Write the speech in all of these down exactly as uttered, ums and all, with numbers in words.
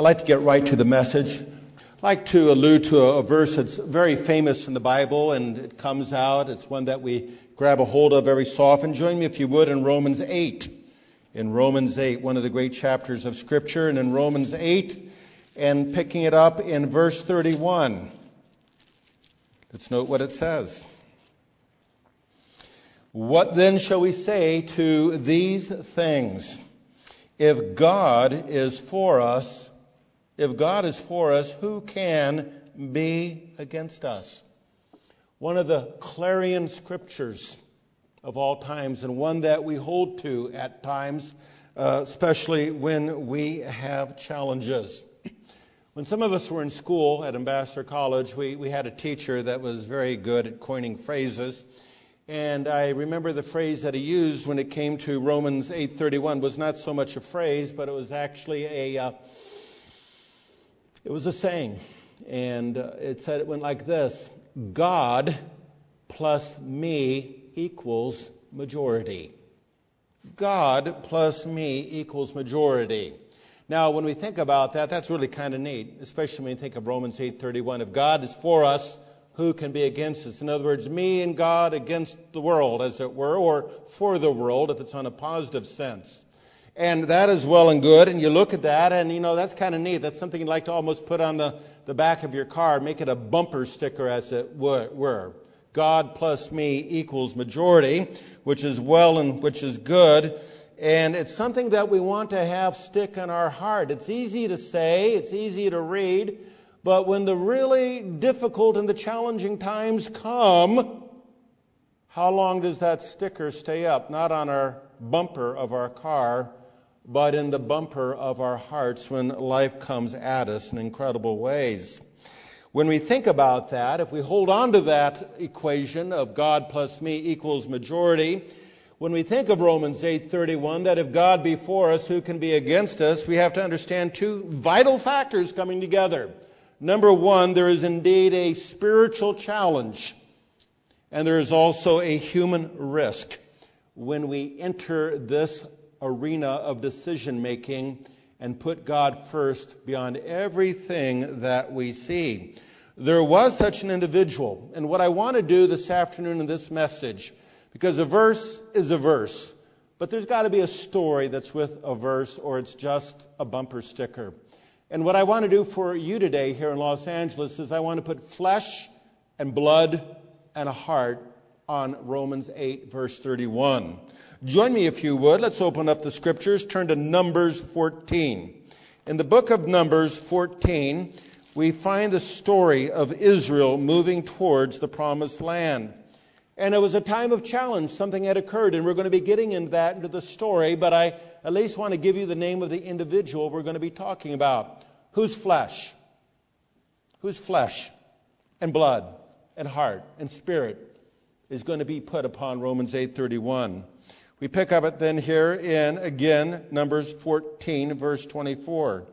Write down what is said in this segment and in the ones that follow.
I'd like to get right to the message. I'd like to allude to a, a verse that's very famous in the Bible, and it comes out. It's one that we grab a hold of every so often. Join me, if you would, in Romans eight. In Romans eight, one of the great chapters of Scripture, and in Romans eight, and picking it up in verse thirty-one. Let's note what it says. What then shall we say to these things? If God is for us, if God is for us, who can be against us? One of the clarion scriptures of all times, and one that we hold to at times, uh, especially when we have challenges. When some of us were in school at Ambassador College, we, we had a teacher that was very good at coining phrases. And I remember the phrase that he used when it came to Romans eight thirty-one was not so much a phrase, but it was actually a uh, it was a saying. And uh, it said it went like this: God plus me equals majority. God plus me equals majority. Now, when we think about that, that's really kind of neat, especially when you think of Romans eight thirty-one. If God is for us, who can be against us? In other words, me and God against the world, as it were, or for the world, if it's on a positive sense. And that is well and good, and you look at that, and, you know, that's kind of neat. That's something you'd like to almost put on the, the back of your car, make it a bumper sticker, as it were. God plus me equals majority, which is well and which is good. And it's something that we want to have stick in our heart. It's easy to say, it's easy to read, but when the really difficult and the challenging times come, how long does that sticker stay up? Not on our bumper of our car, but in the bumper of our hearts when life comes at us in incredible ways. When we think about that, if we hold on to that equation of God plus me equals majority, when we think of Romans eight thirty-one, that if God be for us, who can be against us, we have to understand two vital factors coming together. Number one, there is indeed a spiritual challenge, and there is also a human risk when we enter this arena of decision-making and put God first beyond everything that we see. There was such an individual, and what I want to do this afternoon in this message, because a verse is a verse, but there's got to be a story that's with a verse, or it's just a bumper sticker. And what I want to do for you today here in Los Angeles is I want to put flesh and blood and a heart on Romans eight, verse thirty-one. Join me if you would. Let's open up the scriptures. Turn to Numbers fourteen. In the book of Numbers fourteen, we find the story of Israel moving towards the promised land. And it was a time of challenge. Something had occurred, and we're going to be getting into that, into the story, but I at least want to give you the name of the individual we're going to be talking about. Whose flesh? Whose flesh and blood and heart and spirit is going to be put upon Romans eight thirty-one. We pick up it then here in, again, Numbers fourteen, verse twenty-four.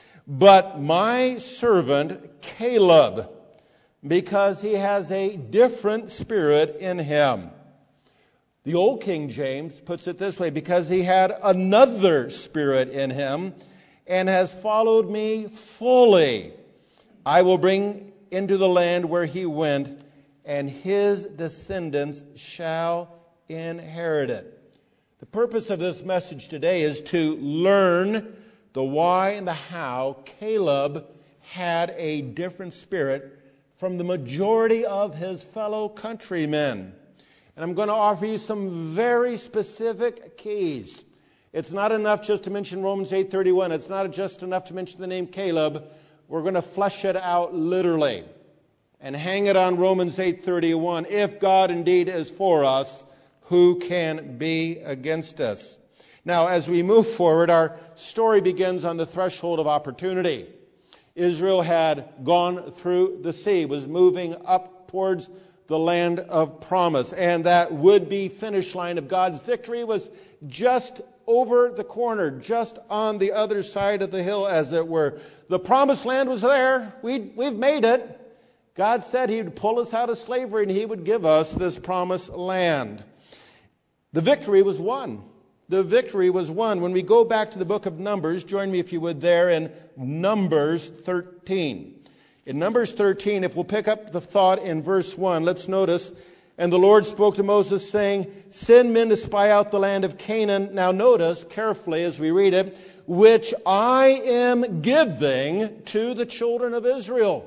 But my servant Caleb, because he has a different spirit in him. The old King James puts it this way: because he had another spirit in him and has followed me fully, I will bring into the land where he went, and his descendants shall inherit it. The purpose of this message today is to learn the why and the how Caleb had a different spirit from the majority of his fellow countrymen. And I'm going to offer you some very specific keys. It's not enough just to mention Romans eight thirty-one. It's not just enough to mention the name Caleb. We're going to flesh it out literally and hang it on Romans eight thirty-one. If God indeed is for us, who can be against us? Now, as we move forward, our story begins on the threshold of opportunity. Israel had gone through the sea, was moving up towards the land of promise. And that would-be finish line of God's victory was just over the corner, just on the other side of the hill, as it were. The promised land was there. We'd, we've made it. God said He would pull us out of slavery and He would give us this promised land. The victory was won. The victory was won. When we go back to the book of Numbers, join me if you would there in Numbers thirteen. In Numbers thirteen, if we'll pick up the thought in verse one, let's notice, and the Lord spoke to Moses, saying, send men to spy out the land of Canaan. Now notice carefully as we read it, which I am giving to the children of Israel.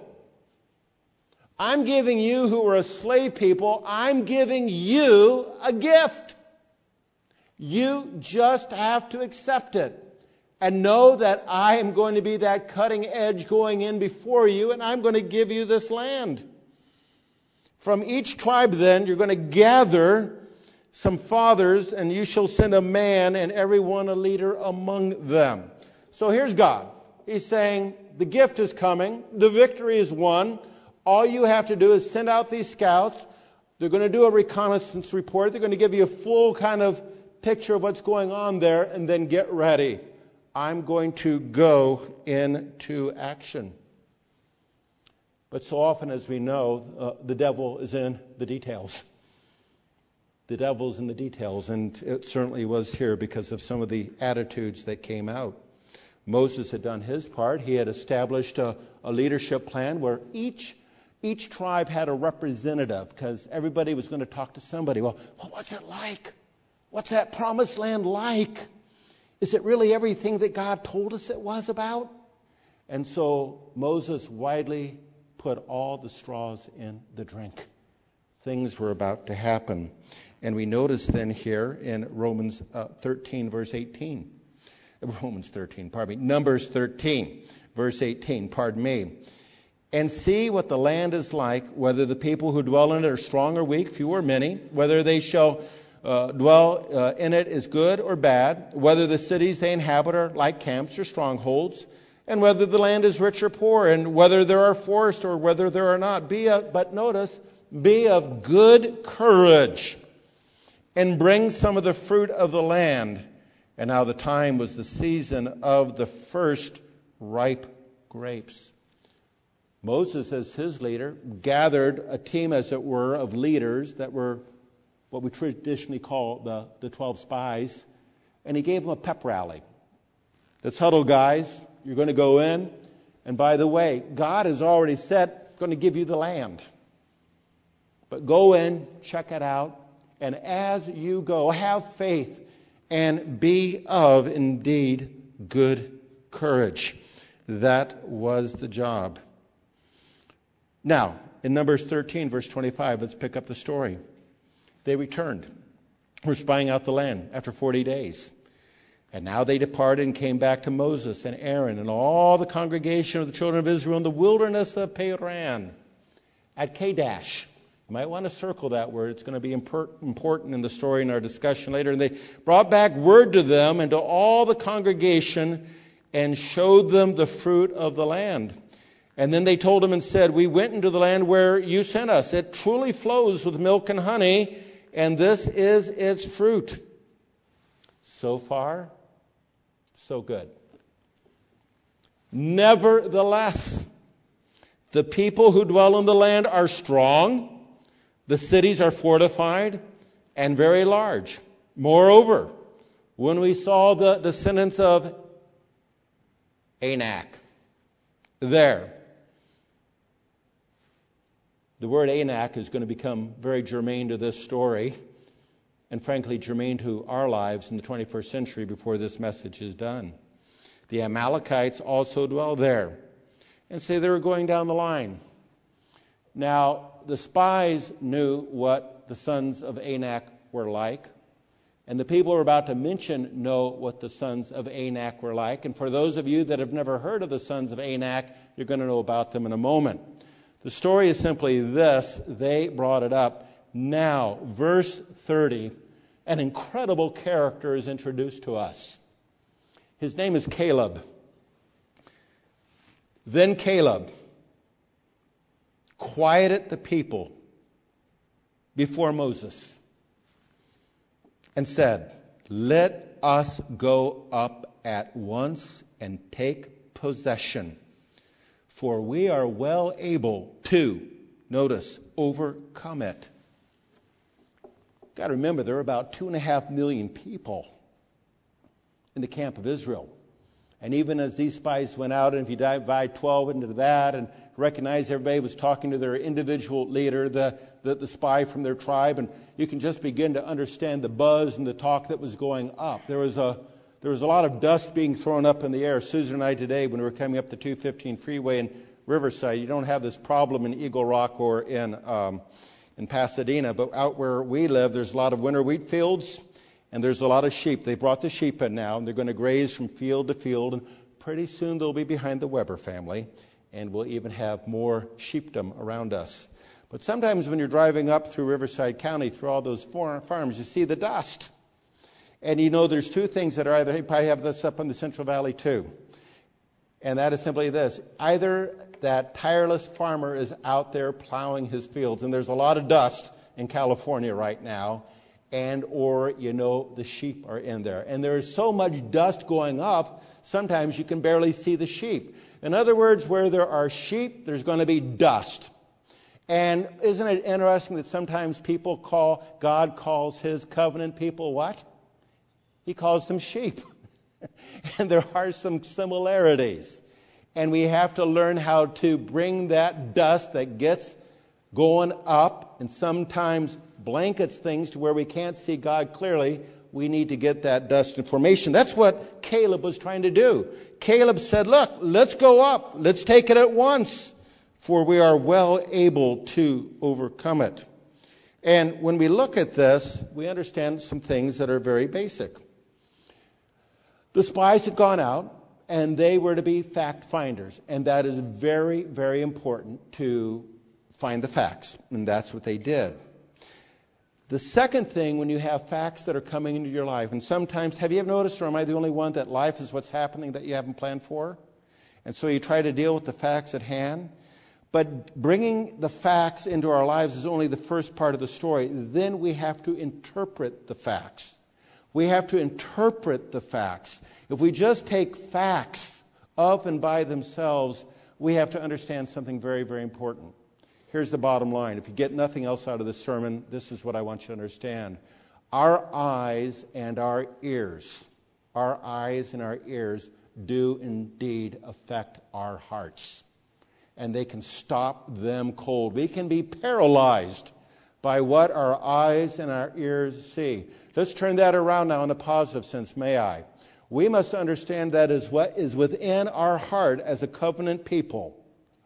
I'm giving you who are a slave people, I'm giving you a gift. You just have to accept it and know that I am going to be that cutting edge going in before you, and I'm going to give you this land. From each tribe then, you're going to gather some fathers, and you shall send a man, and every one a leader among them. So here's God. He's saying, the gift is coming. The victory is won. All you have to do is send out these scouts. They're going to do a reconnaissance report. They're going to give you a full kind of picture of what's going on there, and then get ready. I'm going to go into action. But so often, as we know, uh, the devil is in the details. The devil's in the details, and it certainly was here because of some of the attitudes that came out. Moses had done his part. He had established a, a leadership plan where each each tribe had a representative, because everybody was going to talk to somebody. Well, well, what's it like? What's that promised land like? Is it really everything that God told us it was about? And so Moses widely put all the straws in the drink. Things were about to happen. And we notice then here in Romans uh, thirteen, verse eighteen. Romans thirteen, pardon me. Numbers thirteen, verse eighteen, pardon me. And see what the land is like, whether the people who dwell in it are strong or weak, few or many, whether they shall Uh, dwell uh, in it is good or bad, whether the cities they inhabit are like camps or strongholds, and whether the land is rich or poor, and whether there are forests or whether there are not. Be a, but notice, be of good courage, and bring some of the fruit of the land. And now the time was the season of the first ripe grapes. Moses, as his leader, gathered a team, as it were, of leaders that were what we traditionally call the, the twelve spies, and he gave them a pep rally. Let's huddle, guys. You're going to go in, and by the way, God has already said, going to give you the land. But go in, check it out, and as you go, have faith, and be of, indeed, good courage. That was the job. Now, in Numbers thirteen, verse twenty-five, let's pick up the story. They returned. We're spying out the land after forty days. And now they departed and came back to Moses and Aaron and all the congregation of the children of Israel in the wilderness of Paran at Kadesh. You might want to circle that word. It's going to be important in the story in our discussion later. And they brought back word to them and to all the congregation and showed them the fruit of the land. And then they told them and said, we went into the land where you sent us. It truly flows with milk and honey, and this is its fruit. So far, so good. Nevertheless, the people who dwell in the land are strong, the cities are fortified, and very large. Moreover, when we saw the descendants of Anak there, the word Anak is going to become very germane to this story, and frankly germane to our lives in the twenty-first century before this message is done. The Amalekites also dwell there. And say they were going down the line. Now, the spies knew what the sons of Anak were like, and the people who are about to mention know what the sons of Anak were like. And for those of you that have never heard of the sons of Anak, you're going to know about them in a moment. The story is simply this. They brought it up. Now, verse thirty, an incredible character is introduced to us. His name is Caleb. Then Caleb quieted the people before Moses and said, let us go up at once and take possession. For we are well able to, notice, overcome it. Got to remember, there are about two and a half million people in the camp of Israel. And even as these spies went out, and if you divide twelve into that and recognize everybody was talking to their individual leader, the, the, the spy from their tribe, and you can just begin to understand the buzz and the talk that was going up. There was a there was a lot of dust being thrown up in the air. Susan and I today, when we were coming up the two fifteen freeway in Riverside, you don't have this problem in Eagle Rock or in um, in Pasadena, but out where we live, there's a lot of winter wheat fields. And there's a lot of sheep. They brought the sheep in now, and they're going to graze from field to field. And pretty soon they'll be behind the Weber family, and we'll even have more sheepdom around us. But sometimes when you're driving up through Riverside County, through all those farms, you see the dust. And you know there's two things that are either, you probably have this up in the Central Valley too. And that is simply this. Either that tireless farmer is out there plowing his fields, and there's a lot of dust in California right now, and or, you know, the sheep are in there. And there is so much dust going up, sometimes you can barely see the sheep. In other words, where there are sheep, there's going to be dust. And isn't it interesting that sometimes people call, God calls his covenant people what? He calls them sheep. And there are some similarities. And we have to learn how to bring that dust that gets going up and sometimes blankets things to where we can't see God clearly. We need to get that dust in formation. That's what Caleb was trying to do. Caleb said, look, let's go up. Let's take it at once, for we are well able to overcome it. And when we look at this, we understand some things that are very basic. The spies had gone out, and they were to be fact finders. And that is very, very important to find the facts. And that's what they did. The second thing, when you have facts that are coming into your life, and sometimes, have you ever noticed, or am I the only one, that life is what's happening that you haven't planned for? And so you try to deal with the facts at hand. But bringing the facts into our lives is only the first part of the story. Then we have to interpret the facts. We have to interpret the facts. If we just take facts of and by themselves, we have to understand something very, very important. Here's the bottom line. If you get nothing else out of this sermon, this is what I want you to understand. Our eyes and our ears, our eyes and our ears do indeed affect our hearts. And they can stop them cold. We can be paralyzed by what our eyes and our ears see. Let's turn that around now in a positive sense, may I? We must understand that is what is within our heart as a covenant people.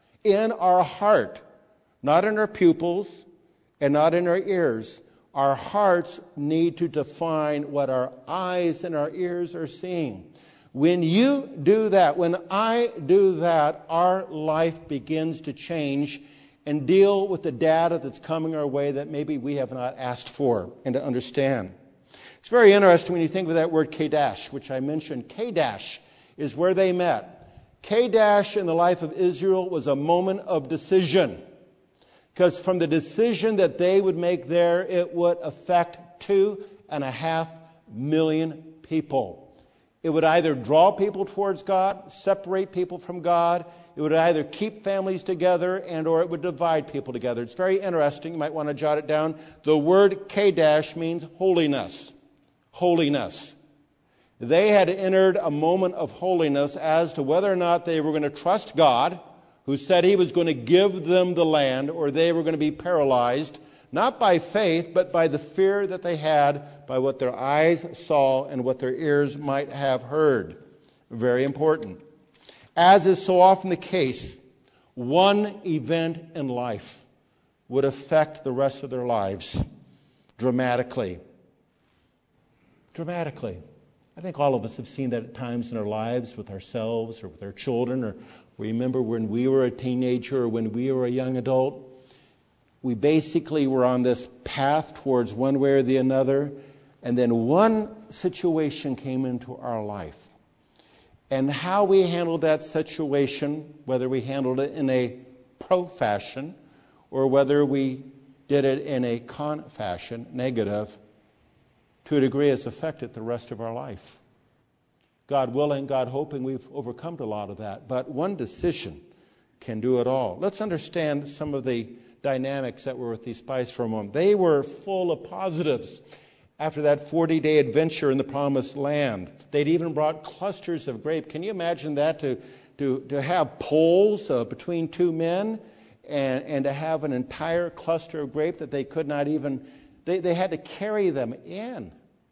In our heart. Not in our pupils and not in our ears. Our hearts need to define what our eyes and our ears are seeing. When you do that, when I do that, our life begins to change and deal with the data that's coming our way that maybe we have not asked for and to understand. It's very interesting when you think of that word Kadesh, which I mentioned. Kadesh is where they met. Kadesh in the life of Israel was a moment of decision. Because from the decision that they would make there, it would affect two and a half million people. It would either draw people towards God, separate people from God. It would either keep families together and or it would divide people together. It's very interesting. You might want to jot it down. The word Kadesh means holiness. Holiness. They had entered a moment of holiness as to whether or not they were going to trust God, who said he was going to give them the land, or they were going to be paralyzed, not by faith, but by the fear that they had, by what their eyes saw and what their ears might have heard. Very important. As is so often the case, one event in life would affect the rest of their lives dramatically. Dramatically. I think all of us have seen that at times in our lives with ourselves or with our children, or remember when we were a teenager or when we were a young adult. We basically were on this path towards one way or the other, and then one situation came into our life. And how we handled that situation, whether we handled it in a pro fashion or whether we did it in a con fashion, negative, to a degree has affected the rest of our life. God willing, God hoping, we've overcome a lot of that. But one decision can do it all. Let's understand some of the dynamics that were with these spies for a moment. They were full of positives. after that forty-day adventure in the Promised Land. They'd even brought clusters of grape. Can you imagine that, to, to, to have poles uh, between two men and, and to have an entire cluster of grape that they could not even, they, they had to carry them in.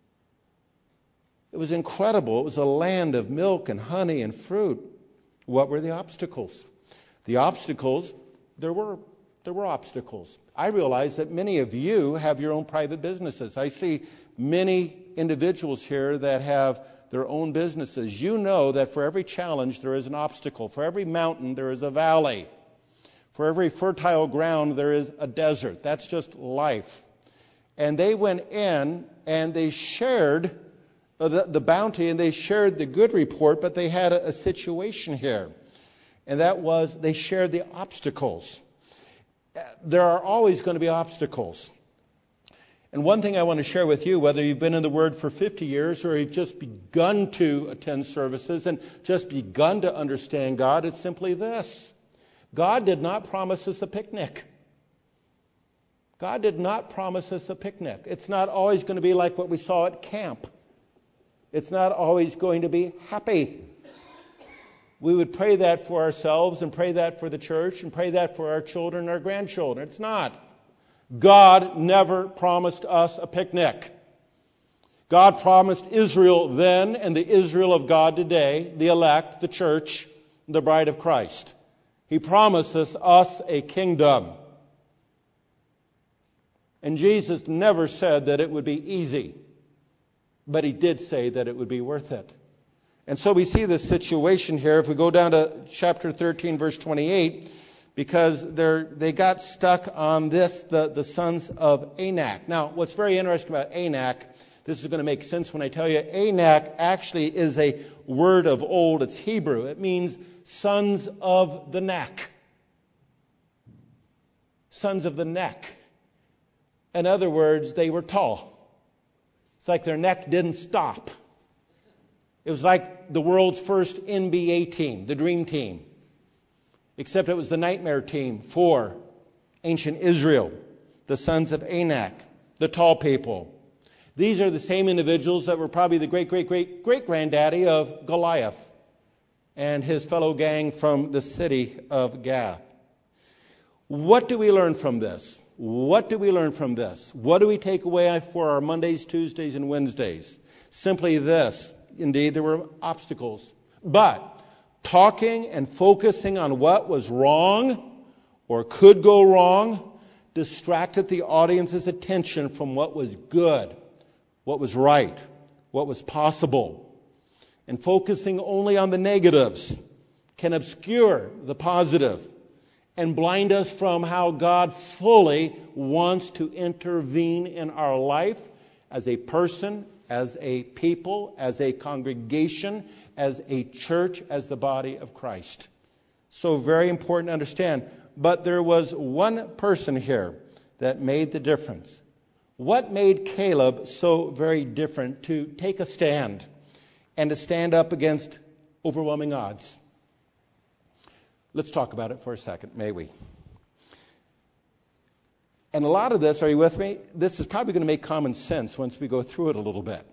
It was incredible. It was a land of milk and honey and fruit. What were the obstacles? The obstacles, there were there were obstacles. I realize that many of you have your own private businesses. I see many individuals here that have their own businesses. You know that for every challenge there is an obstacle. For every mountain there is a valley. For every fertile ground there is a desert. That's just life. And they went in and they shared the, the bounty and they shared the good report, but they had a, a situation here. And that was they shared the obstacles. There are always going to be obstacles. And one thing I want to share with you, whether you've been in the Word for fifty years or you've just begun to attend services and just begun to understand God, it's simply this. God did not promise us a picnic. God did not promise us a picnic. It's not always going to be like what we saw at camp. It's not always going to be happy. We would pray that for ourselves and pray that for the church and pray that for our children and our grandchildren. It's not. God never promised us a picnic. God promised Israel then and the Israel of God today, the elect, the church, the bride of Christ. He promises us a kingdom. And Jesus never said that it would be easy, but he did say that it would be worth it. And so we see this situation here. If we go down to chapter thirteen, verse twenty-eight, because they're, they got stuck on this, the, the sons of Anak. Now, what's very interesting about Anak, this is going to make sense when I tell you, Anak actually is a word of old. It's Hebrew. It means sons of the neck. Sons of the neck. In other words, they were tall. It's like their neck didn't stop. It was like the world's first N B A team, the Dream Team. Except it was the nightmare team for ancient Israel, the sons of Anak, the tall people. These are the same individuals that were probably the great, great, great, great granddaddy of Goliath and his fellow gang from the city of Gath. What do we learn from this? What do we learn from this? What do we take away for our Mondays, Tuesdays, and Wednesdays? Simply this. Indeed, there were obstacles. But talking and focusing on what was wrong or could go wrong distracted the audience's attention from what was good, what was right, what was possible. And focusing only on the negatives can obscure the positive and blind us from how God fully wants to intervene in our life as a person, as a people, as a congregation, as a church, as the body of Christ. So very important to understand. But there was one person here that made the difference. What made Caleb so very different to take a stand and to stand up against overwhelming odds? Let's talk about it for a second, may we? And a lot of this, are you with me? This is probably going to make common sense once we go through it a little bit.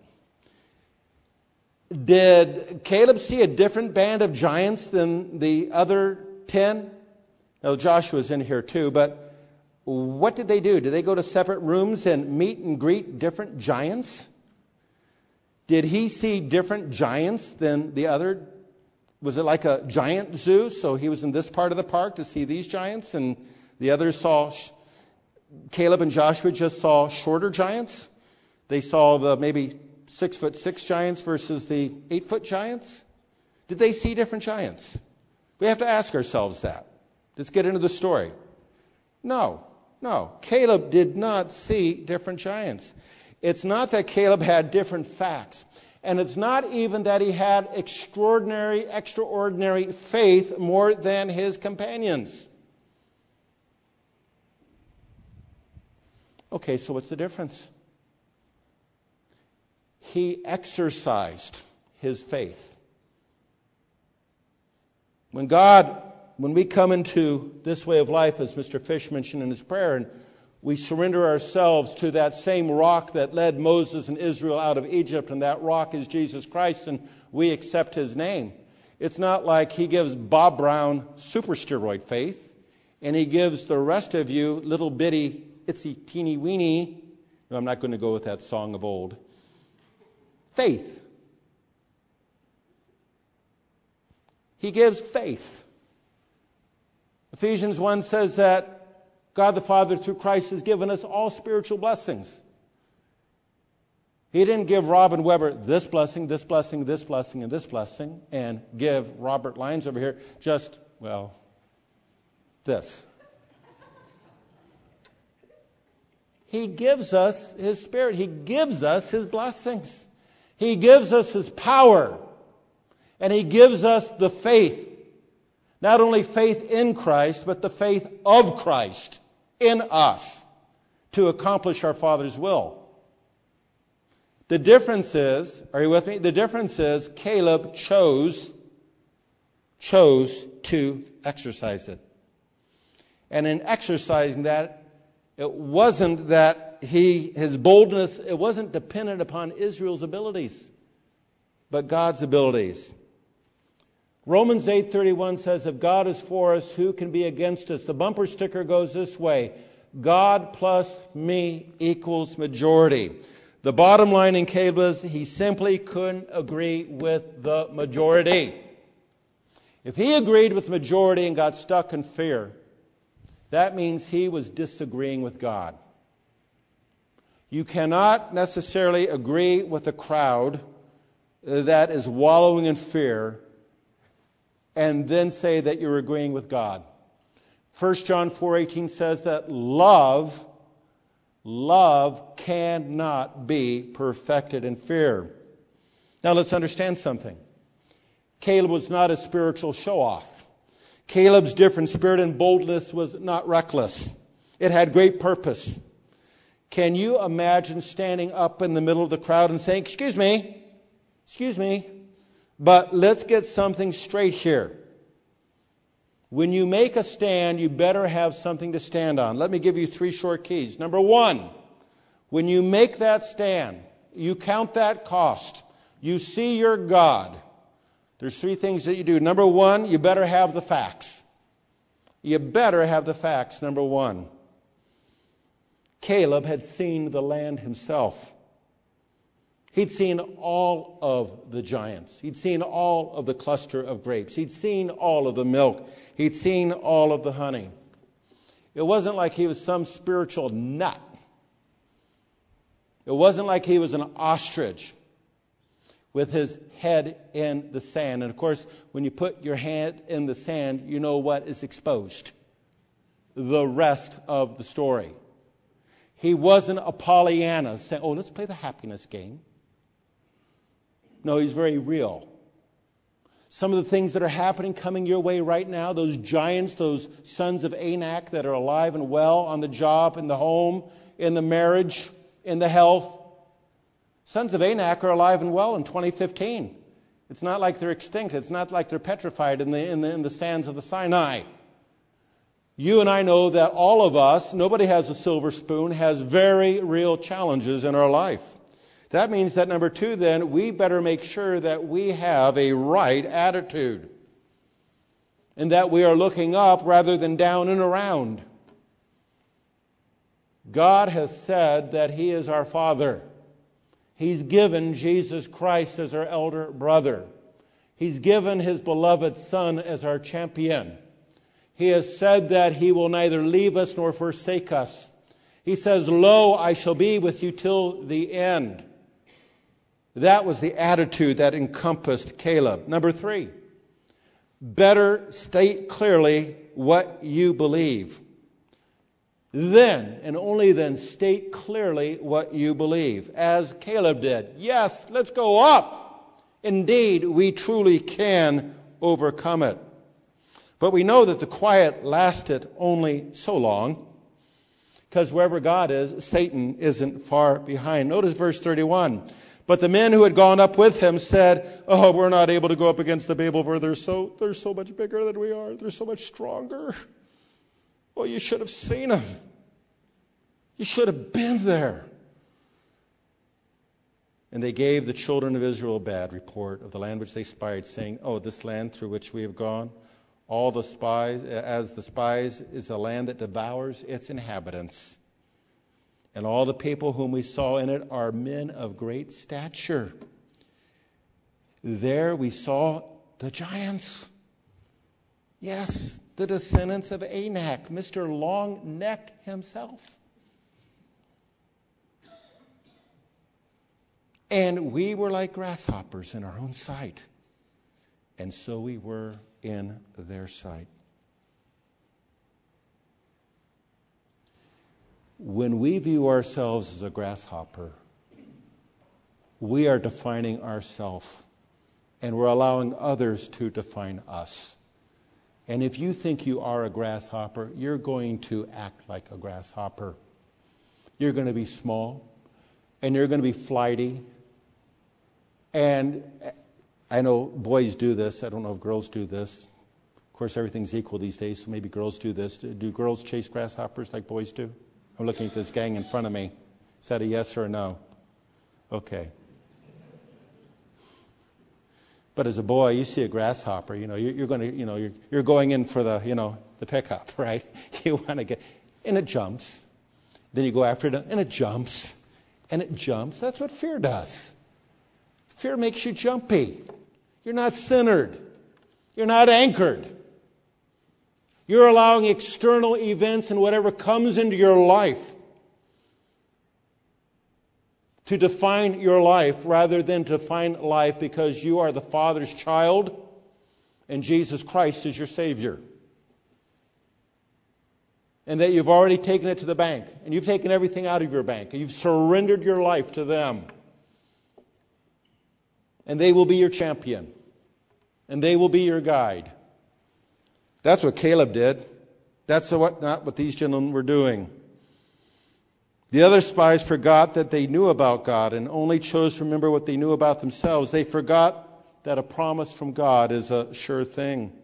Did Caleb see a different band of giants than the other ten? Now, Joshua's in here too, but what did they do? Did they go to separate rooms and meet and greet different giants? Did he see different giants than the other? Was it like a giant zoo? So he was in this part of the park to see these giants, and the others saw... Caleb and Joshua just saw shorter giants. They saw the maybe six foot six giants versus the eight foot giants. Did they see different giants? We have to ask ourselves that. Let's get into the story. No, no. Caleb did not see different giants. It's not that Caleb had different facts. And it's not even that he had extraordinary, extraordinary faith more than his companions. Okay, so what's the difference? He exercised his faith. When God, when we come into this way of life, as Mister Fish mentioned in his prayer, and We surrender ourselves to that same rock that led Moses and Israel out of Egypt, and that rock is Jesus Christ, and we accept his name. It's not like he gives Bob Brown super steroid faith, and he gives the rest of you little bitty, itsy teeny weeny, no, I'm not going to go with that song of old, faith. He gives faith. Ephesians one says that God the Father through Christ has given us all spiritual blessings. He didn't give Robin Weber this blessing, this blessing, this blessing, and this blessing, and give Robert Lyons over here just, well, this. He gives us his Spirit. He gives us his blessings. He gives us his power. And he gives us the faith. Not only faith in Christ, but the faith of Christ in us to accomplish our Father's will. The difference is, are you with me? The difference is Caleb chose, chose to exercise it. And in exercising that, it wasn't that he, his boldness, it wasn't dependent upon Israel's abilities, but God's abilities. Romans eight thirty-one says, if God is for us, who can be against us? The bumper sticker goes this way: God plus me equals majority. The bottom line in Caleb is he simply couldn't agree with the majority. If he agreed with the majority and got stuck in fear, that means he was disagreeing with God. You cannot necessarily agree with a crowd that is wallowing in fear and then say that you're agreeing with God. First John four eighteen says that love, love cannot be perfected in fear. Now let's understand something. Caleb was not a spiritual show-off. Caleb's different spirit and boldness was not reckless. It had great purpose. Can you imagine standing up in the middle of the crowd and saying, excuse me, excuse me, but let's get something straight here. When you make a stand, you better have something to stand on. Let me give you three short keys. Number one, when you make that stand, you count that cost. You see your God. There's three things that you do. Number one, you better have the facts. You better have the facts, number one. Caleb had seen the land himself. He'd seen all of the giants. He'd seen all of the cluster of grapes. He'd seen all of the milk. He'd seen all of the honey. It wasn't like he was some spiritual nut. It wasn't like he was an ostrich with his head in the sand. And of course, when you put your head in the sand, you know what is exposed. The rest of the story. He wasn't a Pollyanna saying, oh, let's play the happiness game. No, he's very real. Some of the things that are happening coming your way right now, those giants, those sons of Anak that are alive and well on the job, in the home, in the marriage, in the health. Sons of Anak are alive and well in twenty fifteen. It's not like they're extinct. It's not like they're petrified in the, in the, in the sands of the Sinai. You and I know that all of us, nobody has a silver spoon, has very real challenges in our life. That means that number two, then, we better make sure that we have a right attitude. And that we are looking up rather than down and around. God has said that He is our Father. He's given Jesus Christ as our elder brother. He's given His beloved Son as our champion. He has said that He will neither leave us nor forsake us. He says, lo, I shall be with you till the end. That was the attitude that encompassed Caleb. Number three, better state clearly what you believe. Then, and only then, state clearly what you believe, as Caleb did. Yes, let's go up. Indeed, we truly can overcome it. But we know that the quiet lasted only so long, because wherever God is, Satan isn't far behind. Notice verse thirty-one. But the men who had gone up with him said, oh, we're not able to go up against the Babel, for they're so, they're so much bigger than we are. They're so much stronger. Oh, you should have seen them. You should have been there. And they gave the children of Israel a bad report of the land which they spied, saying, oh, this land through which we have gone, all the spies, as the spies, is a land that devours its inhabitants. And all the people whom we saw in it are men of great stature. There we saw the giants. Yes, the descendants of Anak, Mister Long Neck himself. And we were like grasshoppers in our own sight. And so we were in their sight. When we view ourselves as a grasshopper, we are defining ourselves. And we're allowing others to define us. And if you think you are a grasshopper, you're going to act like a grasshopper. You're going to be small. And you're going to be flighty. And I know boys do this. I don't know if girls do this. Of course, everything's equal these days, so maybe girls do this. Do girls chase grasshoppers like boys do? I'm looking at this gang in front of me. Is that a yes or a no? Okay. But as a boy, you see a grasshopper, you know, you're, you're going to, you know, you're, you're going in for the, you know, the pickup, right? You want to get, and it jumps. Then you go after it, and it jumps, and it jumps. That's what fear does. Fear makes you jumpy. You're not centered. You're not anchored. You're allowing external events and whatever comes into your life to define your life rather than to define life because you are the Father's child and Jesus Christ is your Savior. And that you've already taken it to the bank and you've taken everything out of your bank and you've surrendered your life to them. And they will be your champion. And they will be your guide. That's what Caleb did. That's what, not what these gentlemen were doing. The other spies forgot that they knew about God and only chose to remember what they knew about themselves. They forgot that a promise from God is a sure thing.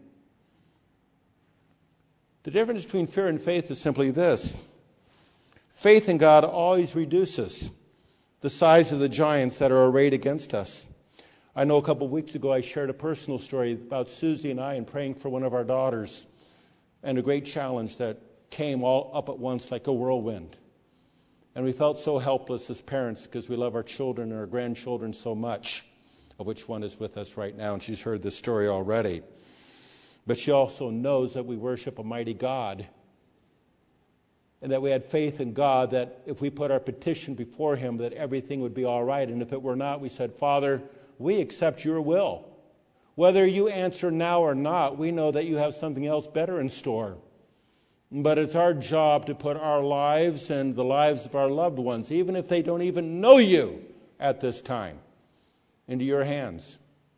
The difference between fear and faith is simply this. Faith in God always reduces the size of the giants that are arrayed against us. I know a couple of weeks ago I shared a personal story about Susie and I and praying for one of our daughters and a great challenge that came all up at once like a whirlwind. And we felt so helpless as parents because we love our children and our grandchildren so much, of which one is with us right now, and she's heard this story already. But she also knows that we worship a mighty God and that we had faith in God that if we put our petition before Him that everything would be all right. And if it were not, we said, Father, we accept your will. Whether you answer now or not, we know that you have something else better in store. But it's our job to put our lives and the lives of our loved ones, even if they don't even know you at this time, into your hands.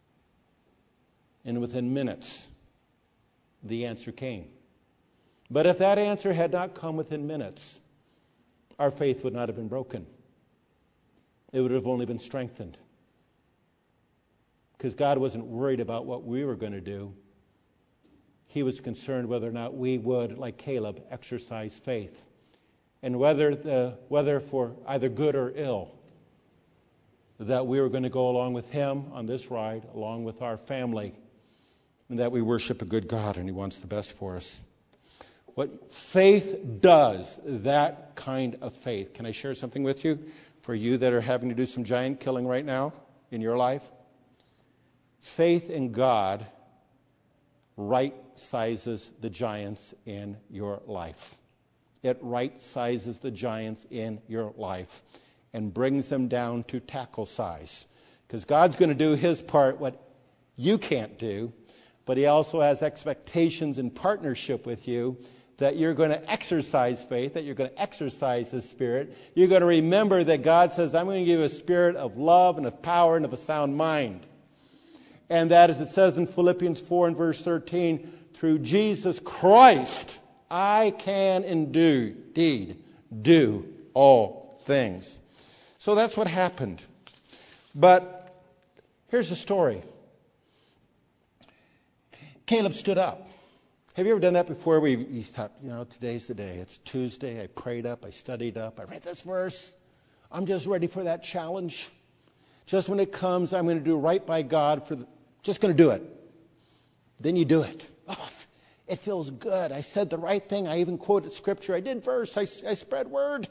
And within minutes, the answer came. But if that answer had not come within minutes, our faith would not have been broken. It would have only been strengthened. Because God wasn't worried about what we were going to do. He was concerned whether or not we would, like Caleb, exercise faith. And whether the, whether for either good or ill, that we were going to go along with Him on this ride, along with our family, and that we worship a good God and He wants the best for us. What faith does, that kind of faith. Can I share something with you? For you that are having to do some giant killing right now in your life. Faith in God right sizes the giants in your life. It right sizes the giants in your life and brings them down to tackle size. Because God's going to do His part, what you can't do, but He also has expectations in partnership with you that you're going to exercise faith, that you're going to exercise His Spirit. You're going to remember that God says, I'm going to give you a spirit of love and of power and of a sound mind. And that, as it says in Philippians four and verse thirteen, through Jesus Christ, I can indeed do all things. So that's what happened. But here's the story. Caleb stood up. Have you ever done that before? We you thought, you know, today's the day. It's Tuesday. I prayed up. I studied up. I read this verse. I'm just ready for that challenge. Just when it comes, I'm going to do right by God. For the, just going to do it. Then you do it. Oh, it feels good. I said the right thing. I even quoted scripture. I did verse. I, I spread word.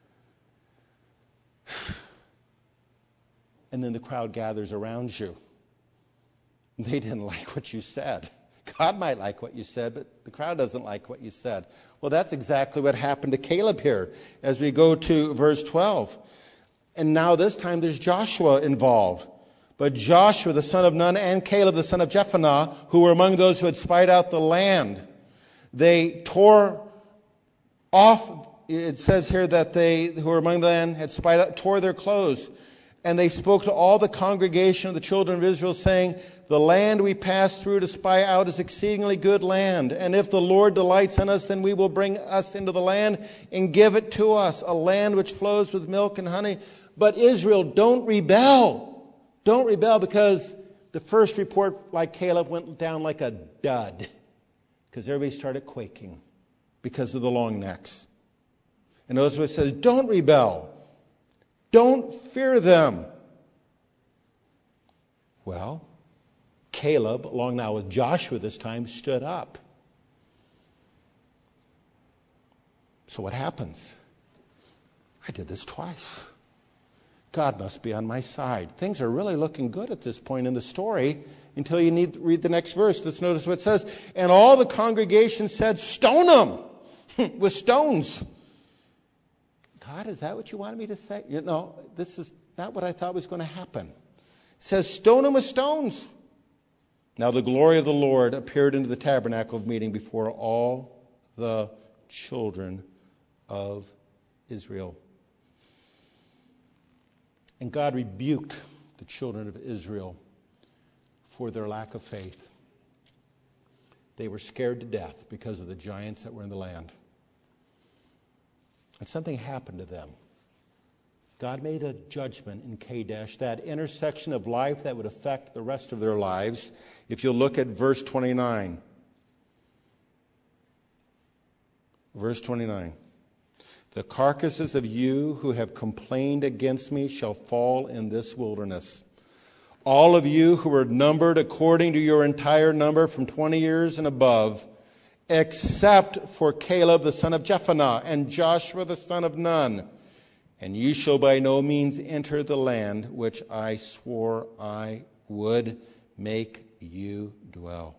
And then the crowd gathers around you. They didn't like what you said. God might like what you said, but the crowd doesn't like what you said. Well, that's exactly what happened to Caleb here as we go to verse twelve. And now this time there's Joshua involved. But Joshua, the son of Nun, and Caleb, the son of Jephunneh, who were among those who had spied out the land, they tore off, it says here that they who were among the land had spied out, tore their clothes. And they spoke to all the congregation of the children of Israel, saying, the land we passed through to spy out is exceedingly good land. And if the Lord delights in us, then we will bring us into the land and give it to us, a land which flows with milk and honey. But Israel, don't rebel. Don't rebel, because the first report, like Caleb, went down like a dud. Because everybody started quaking because of the long necks. And notice what it says, don't rebel. Don't fear them. Well, Caleb, along now with Joshua this time, stood up. So what happens? I did this twice. God must be on my side. Things are really looking good at this point in the story until you need to read the next verse. Let's notice what it says. And all the congregation said, stone them with stones. God, is that what you wanted me to say? You know, this is not what I thought was going to happen. It says, stone them with stones. Now the glory of the Lord appeared into the tabernacle of meeting before all the children of Israel. And God rebuked the children of Israel for their lack of faith. They were scared to death because of the giants that were in the land. And something happened to them. God made a judgment in Kadesh, that intersection of life that would affect the rest of their lives. If you'll look at verse twenty-nine. Verse twenty-nine. The carcasses of you who have complained against me shall fall in this wilderness. All of you who are numbered according to your entire number from twenty years and above, except for Caleb the son of Jephunneh and Joshua the son of Nun. And ye shall by no means enter the land which I swore I would make you dwell.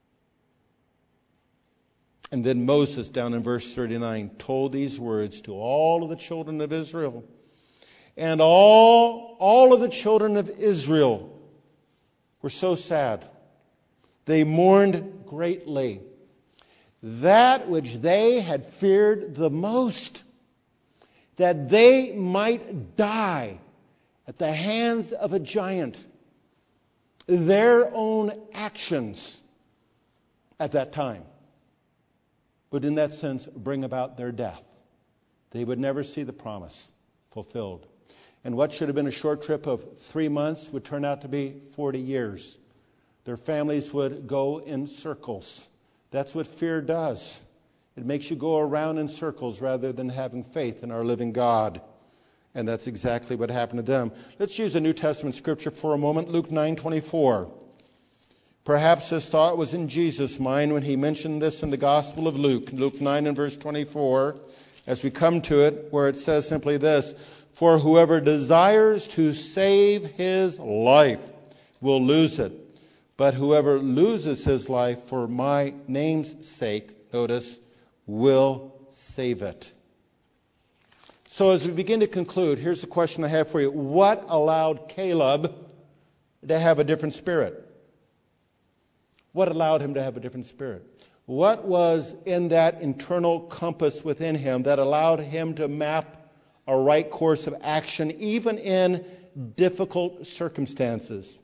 And then Moses, down in verse thirty-nine, told these words to all of the children of Israel. And all, all of the children of Israel were so sad. They mourned greatly. That which they had feared the most, that they might die at the hands of a giant, their own actions at that time would, in that sense, bring about their death. They would never see the promise fulfilled. And what should have been a short trip of three months would turn out to be forty years. Their families would go in circles. That's what fear does. It makes you go around in circles rather than having faith in our living God. And that's exactly what happened to them. Let's use a New Testament scripture for a moment. Luke nine twenty-four. Perhaps this thought was in Jesus' mind when he mentioned this in the Gospel of Luke. Luke nine and verse twenty-four. As we come to it, where it says simply this. For whoever desires to save his life will lose it. But whoever loses his life for my name's sake, notice, will save it. So as we begin to conclude, here's the question I have for you. What allowed Caleb to have a different spirit? What allowed him to have a different spirit? What was in that internal compass within him that allowed him to map a right course of action, even in difficult circumstances?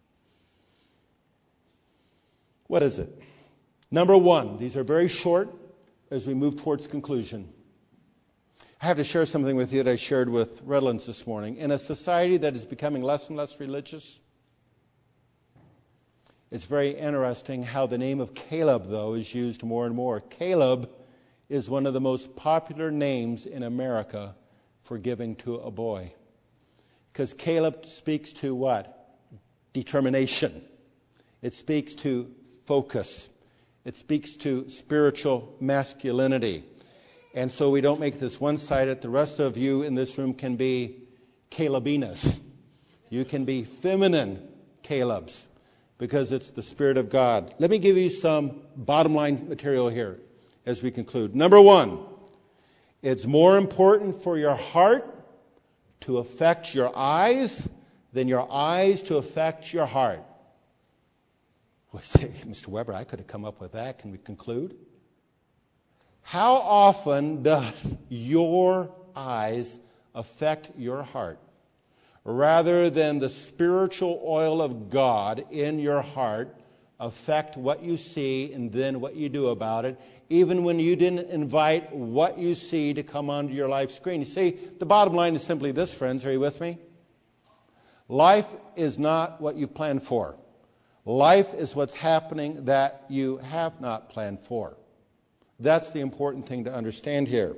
What is it? Number one, these are very short as we move towards conclusion. I have to share something with you that I shared with Redlands this morning. In a society that is becoming less and less religious, It's very interesting how the name of Caleb, though, is used more and more. Caleb is one of the most popular names in America for giving to a boy. Because Caleb speaks to what? Determination. It speaks to focus. It speaks to spiritual masculinity. And so we don't make this one-sided. The rest of you in this room can be Calebinus. You can be feminine Calebs, because it's the Spirit of God. Let me give you some bottom line material here as we conclude. Number one, it's more important for your heart to affect your eyes than your eyes to affect your heart. Well, say, Mister Weber, I could have come up with that. Can we conclude? How often does your eyes affect your heart, rather than the spiritual oil of God in your heart affect what you see and then what you do about it, even when you didn't invite what you see to come onto your life screen? You see, the bottom line is simply this, friends. Are you with me? Life is not what you've planned for. Life is what's happening that you have not planned for. That's the important thing to understand here.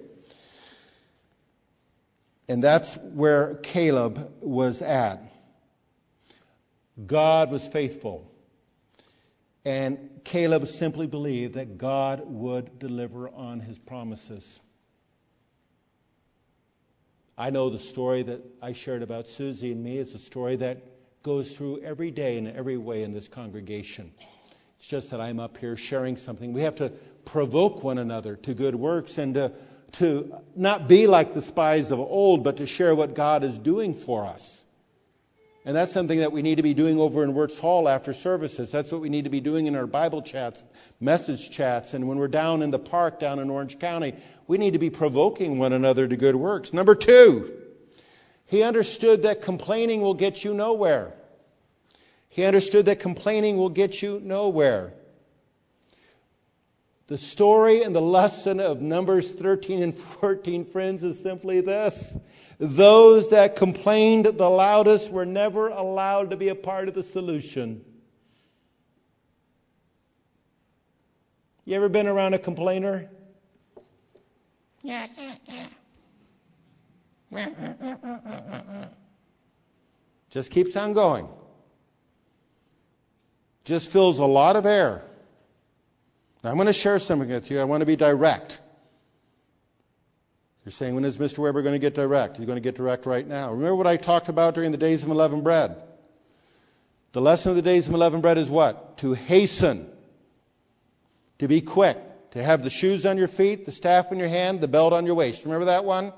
And that's where Caleb was at. God was faithful. And Caleb simply believed that God would deliver on his promises. I know the story that I shared about Susie and me is a story that goes through every day in every way in this congregation. It's just that I'm up here sharing something. We have to provoke one another to good works and to to not be like the spies of old, but to share what God is doing for us. And that's something that we need to be doing over in Wirtz Hall after services. That's what we need to be doing in our Bible chats, message chats, and when we're down in the park down in Orange County. We need to be provoking one another to good works. Number two, he understood that complaining will get you nowhere. He understood that complaining will get you nowhere. The story and the lesson of Numbers thirteen and fourteen, friends, is simply this. Those that complained the loudest were never allowed to be a part of the solution. You ever been around a complainer? Yeah, yeah, yeah. Just keeps on going. Just fills a lot of air. Now, I'm going to share something with you. I want to be direct. You're saying, when is Mister Weber going to get direct? He's going to get direct right now. Remember what I talked about during the days of unleavened bread? The lesson of the days of unleavened bread is what? To hasten. To be quick. To have the shoes on your feet, the staff in your hand, the belt on your waist. Remember that one?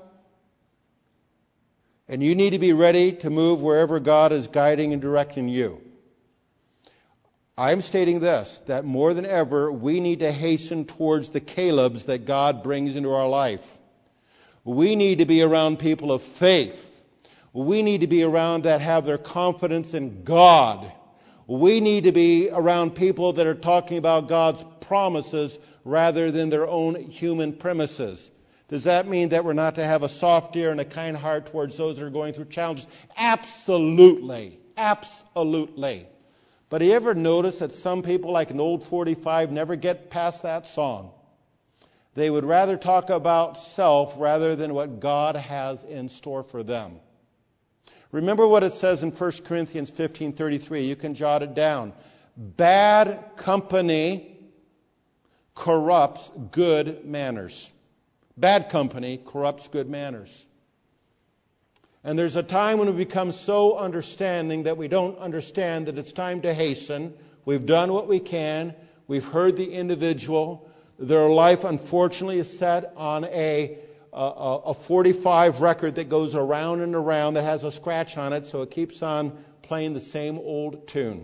And you need to be ready to move wherever God is guiding and directing you. I'm stating this, that more than ever, we need to hasten towards the Calebs that God brings into our life. We need to be around people of faith. We need to be around that have their confidence in God. We need to be around people that are talking about God's promises rather than their own human premises. Does that mean that we're not to have a soft ear and a kind heart towards those that are going through challenges? Absolutely. Absolutely. But do you ever notice that some people, like an old forty-five, never get past that song? They would rather talk about self rather than what God has in store for them. Remember what it says in First Corinthians fifteen thirty-three. You can jot it down. Bad company corrupts good manners. Bad company corrupts good manners. And there's a time when we become so understanding that we don't understand that it's time to hasten. We've done what we can. We've heard the individual. Their life, unfortunately, is set on a, a, a forty-five record that goes around and around that has a scratch on it, so it keeps on playing the same old tune.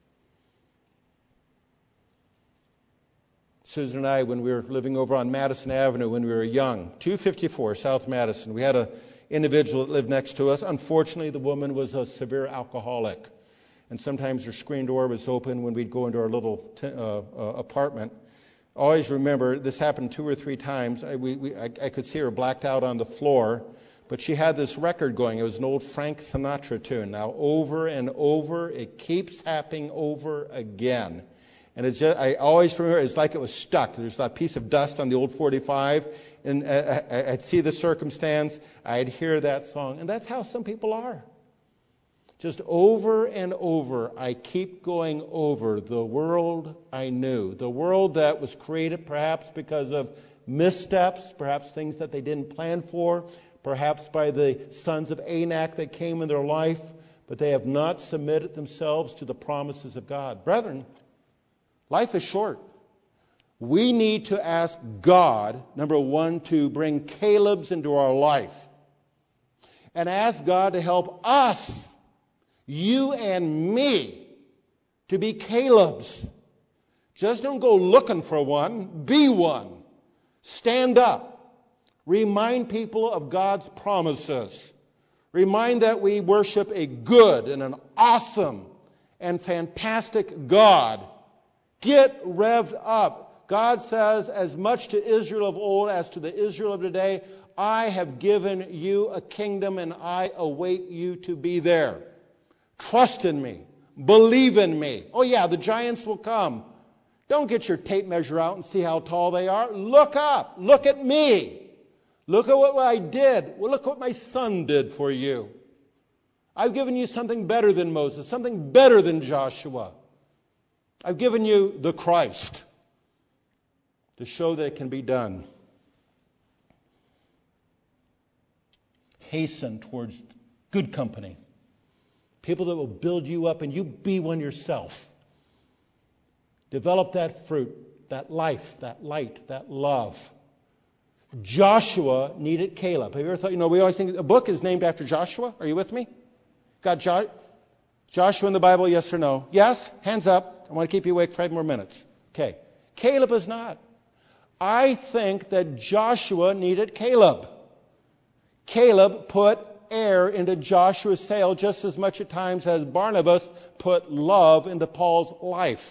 Susan and I, when we were living over on Madison Avenue when we were young, two fifty-four South Madison, we had a individual that lived next to us. Unfortunately, the woman was a severe alcoholic. And sometimes her screen door was open when we'd go into our little t- uh, uh, apartment. Always remember, this happened two or three times. I, we, we, I, I could see her blacked out on the floor. But she had this record going. It was an old Frank Sinatra tune. Now, over and over, it keeps happening over again. And it's just, I always remember, it's like it was stuck. There's that piece of dust on the old forty-five, and I'd see the circumstance, I'd hear that song. And that's how some people are. Just over and over, I keep going over the world I knew. The world that was created perhaps because of missteps, perhaps things that they didn't plan for, perhaps by the sons of Anak that came in their life, but they have not submitted themselves to the promises of God. Brethren, life is short. We need to ask God, number one, to bring Caleb's into our life. And ask God to help us, you and me, to be Caleb's. Just don't go looking for one. Be one. Stand up. Remind people of God's promises. Remind that we worship a good and an awesome and fantastic God. Get revved up. God says, as much to Israel of old as to the Israel of today, I have given you a kingdom and I await you to be there. Trust in me. Believe in me. Oh yeah, the giants will come. Don't get your tape measure out and see how tall they are. Look up. Look at me. Look at what I did. Well, look what my son did for you. I've given you something better than Moses, something better than Joshua. I've given you the Christ to show that it can be done. Hasten towards good company. People that will build you up and you be one yourself. Develop that fruit, that life, that light, that love. Joshua needed Caleb. Have you ever thought, you know, we always think a book is named after Joshua? Are you with me? Got jo- Joshua in the Bible, yes or no? Yes? Hands up. I want to keep you awake for five more minutes. Okay. Caleb is not. I think that Joshua needed Caleb. Caleb put air into Joshua's sail just as much at times as Barnabas put love into Paul's life.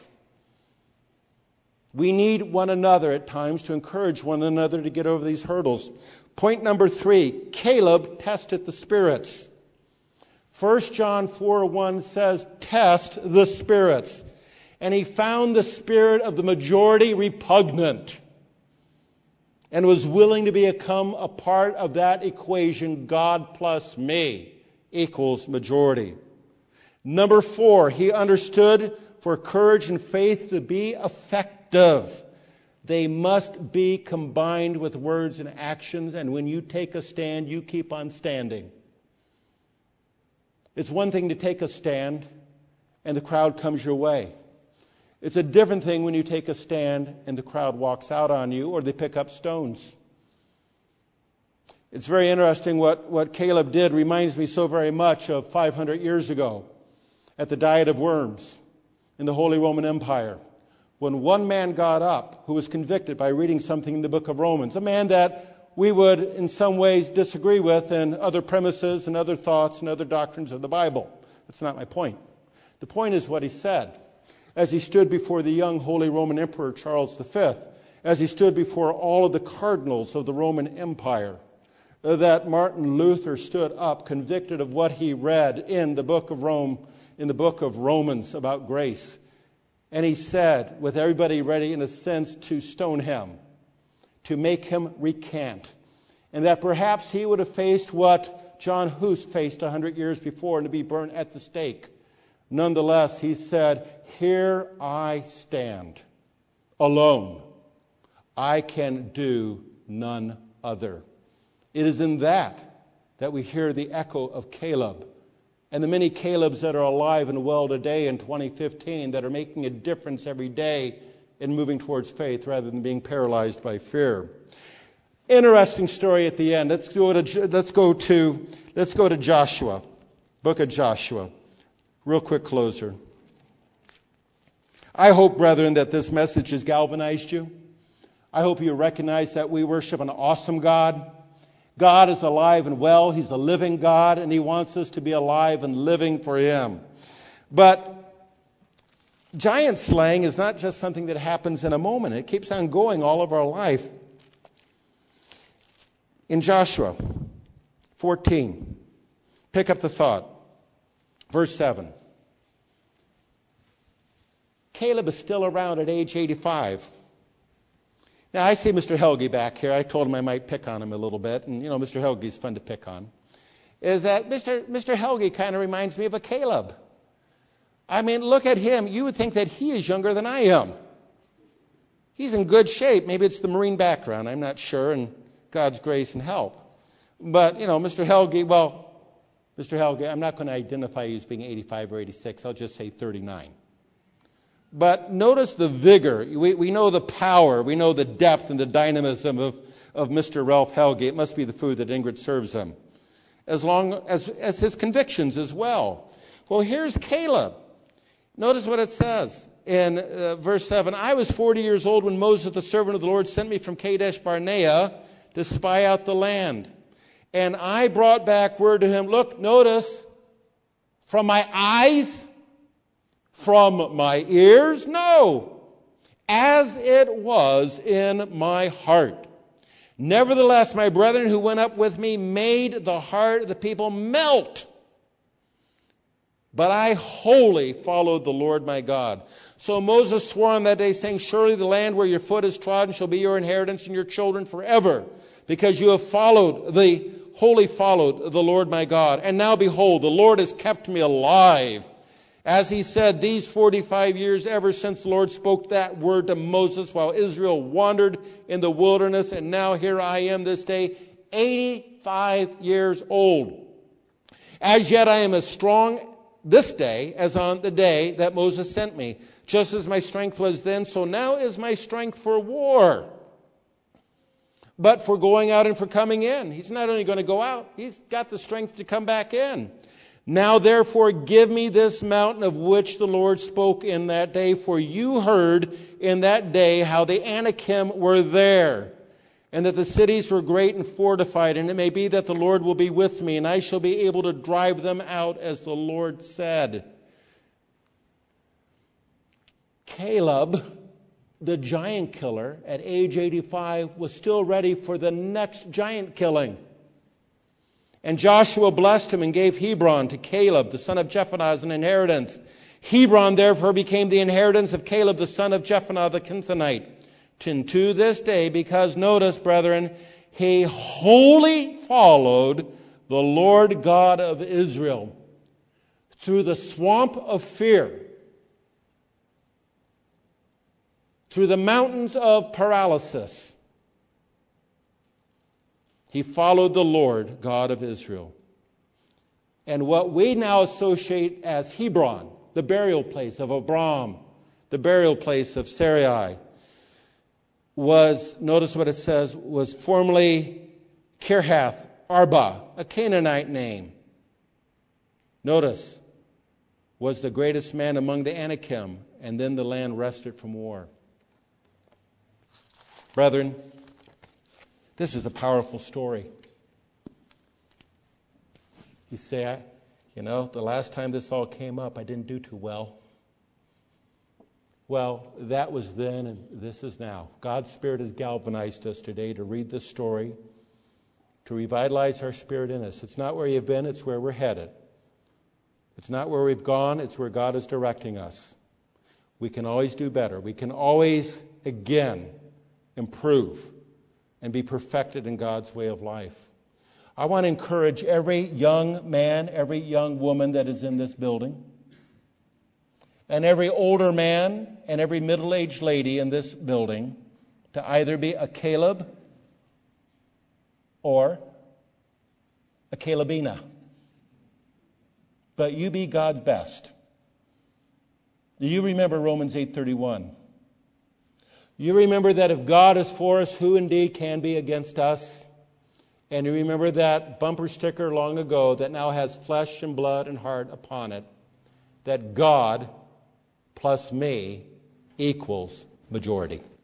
We need one another at times to encourage one another to get over these hurdles. Point number three, Caleb tested the spirits. First John four one says, test the spirits. And he found the spirit of the majority repugnant and was willing to become a part of that equation, God plus me equals majority. Number four, he understood for courage and faith to be effective, they must be combined with words and actions, and when you take a stand, you keep on standing. It's one thing to take a stand and the crowd comes your way. It's a different thing when you take a stand and the crowd walks out on you or they pick up stones. It's very interesting what, what Caleb did. Reminds me so very much of five hundred years ago at the Diet of Worms in the Holy Roman Empire, when one man got up who was convicted by reading something in the book of Romans, a man that we would in some ways disagree with in other premises and other thoughts and other doctrines of the Bible. That's not my point. The point is what he said. As he stood before the young Holy Roman Emperor Charles the Fifth, as he stood before all of the cardinals of the Roman Empire, that Martin Luther stood up convicted of what he read in the book of Rome, in the book of Romans about grace. And he said, with everybody ready in a sense to stone him, to make him recant, and that perhaps he would have faced what John Hus faced a hundred years before and to be burned at the stake. Nonetheless, he said, here I stand, alone. I can do none other. It is in that that we hear the echo of Caleb and the many Calebs that are alive and well today in twenty fifteen that are making a difference every day in moving towards faith rather than being paralyzed by fear. Interesting story at the end. Let's go to, let's go to, let's go to Joshua, book of Joshua. Real quick closer. I hope, brethren, that this message has galvanized you. I hope you recognize that we worship an awesome God. God is alive and well. He's a living God, and He wants us to be alive and living for Him. But giant slaying is not just something that happens in a moment. It keeps on going all of our life. In Joshua, fourteen. Pick up the thought. Verse seven. Caleb is still around at age eighty-five. Now, I see Mister Helge back here. I told him I might pick on him a little bit. And, you know, Mister Helge is fun to pick on. Is that Mister Mister Helge kind of reminds me of a Caleb. I mean, look at him. You would think that he is younger than I am. He's in good shape. Maybe it's the Marine background. I'm not sure. And God's grace and help. But, you know, Mister Helge, well, Mister Helge, I'm not going to identify you as being eighty-five or eighty-six. I'll just say thirty-nine. But notice the vigor. We, we know the power. We know the depth and the dynamism of, of Mister Ralph Helge. It must be the food that Ingrid serves him. As long as, as his convictions as well. Well, here's Caleb. Notice what it says in uh, verse seven. I was forty years old when Moses, the servant of the Lord, sent me from Kadesh Barnea to spy out the land. And I brought back word to him. Look, notice, from my eyes, from my ears, no, as it was in my heart. Nevertheless, my brethren who went up with me made the heart of the people melt. But I wholly followed the Lord my God. So Moses swore on that day, saying, surely the land where your foot is trodden shall be your inheritance and your children forever, because you have followed the wholly followed the Lord my God. And now behold, the Lord has kept me alive. As he said, these forty-five years ever since the Lord spoke that word to Moses while Israel wandered in the wilderness. And now here I am this day, eighty-five years old. As yet I am as strong this day as on the day that Moses sent me. Just as my strength was then, so now is my strength for war. But for going out and for coming in. He's not only going to go out, he's got the strength to come back in. Now therefore give me this mountain of which the Lord spoke in that day, for you heard in that day how the Anakim were there, and that the cities were great and fortified, and it may be that the Lord will be with me, and I shall be able to drive them out as the Lord said. Caleb, the giant killer, at age eighty-five, was still ready for the next giant killing. And Joshua blessed him and gave Hebron to Caleb, the son of Jephunneh, as an inheritance. Hebron therefore became the inheritance of Caleb, the son of Jephunneh, the Kenizzite. And to this day, because notice, brethren, he wholly followed the Lord God of Israel through the swamp of fear, through the mountains of paralysis. He followed the Lord God of Israel. And what we now associate as Hebron, the burial place of Abram, the burial place of Sarai, was, notice what it says, was formerly Kirhath Arba, a Canaanite name. Notice, was the greatest man among the Anakim, and then the land rested from war. Brethren, this is a powerful story. You say, I, you know, the last time this all came up, I didn't do too well. Well, that was then, and this is now. God's Spirit has galvanized us today to read this story, to revitalize our spirit in us. It's not where you've been, it's where we're headed. It's not where we've gone, it's where God is directing us. We can always do better. We can always, again, improve and be perfected in God's way of life. I want to encourage every young man, every young woman that is in this building, and every older man and every middle-aged lady in this building to either be a Caleb or a Calebina. But you be God's best. Do you remember Romans eight thirty-one? You remember that if God is for us, who indeed can be against us? And you remember that bumper sticker long ago that now has flesh and blood and heart upon it, that God plus me equals majority.